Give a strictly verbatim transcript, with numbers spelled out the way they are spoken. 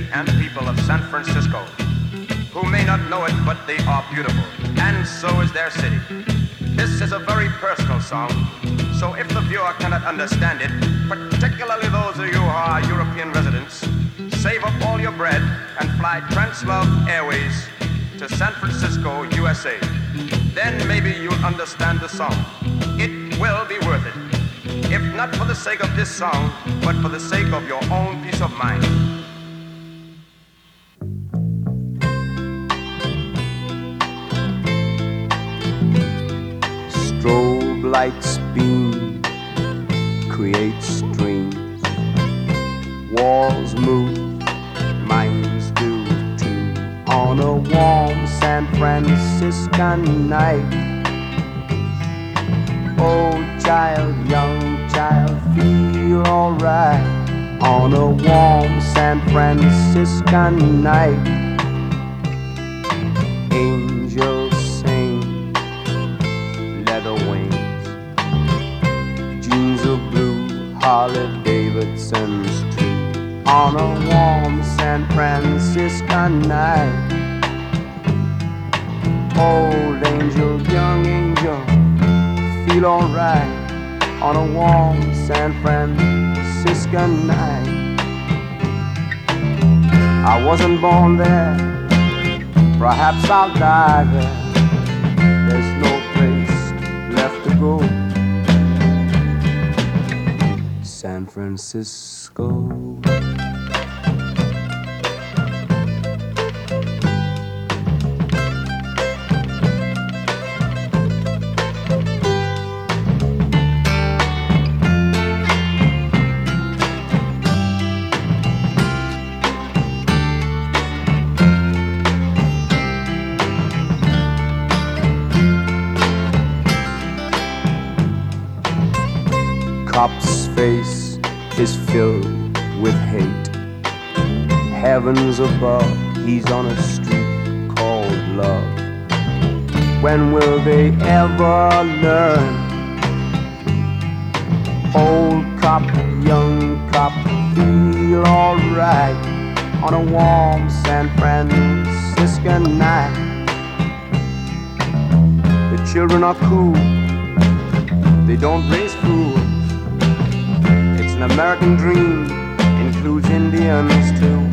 and people of San Francisco, who may not know it, but they are beautiful, and so is their city. This is a very personal song, so if the viewer cannot understand it, particularly those of you who are European residents, save up all your bread and fly Translove Airways to San Francisco, U S A. Then maybe you'll understand the song. It will be worth it. If not for the sake of this song, but for the sake of your own peace of mind. Strobe lights beam, create streams. Walls move, minds do too. On a warm San Franciscan night, old child, young child, feel alright. On a warm San Franciscan night, angels sing, leather wings, jeans of blue, Harley Davidson's too. On a warm San Franciscan night, old angel, young angel, feel alright. On a warm San Franciscan night, I wasn't born there, perhaps I'll die there. There's no place left to go. San Francisco. Cop's face is filled with hate. Heavens above, he's on a street called love. When will they ever learn? Old cop, young cop, feel alright. On a warm San Franciscan night, the children are cool, they don't raise fools. An American dream includes Indians too.